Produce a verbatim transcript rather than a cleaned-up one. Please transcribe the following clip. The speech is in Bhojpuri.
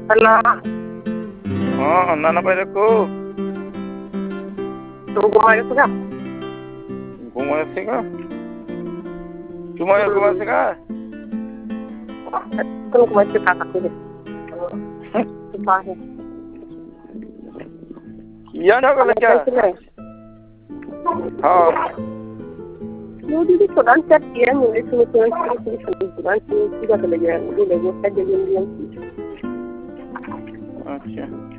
Hello. Oh, nana pa ko. Tu kumain ka? Kumain ka? Kumain kumain ka? Kung kumain ka kasi. Bakit? Yan ako lang ka. हाँ मोदी जी सुधार क्या किया मुझे सुन सुन सुन सुन सुधार की क्या चले गया मुझे लोगों का जगह अच्छा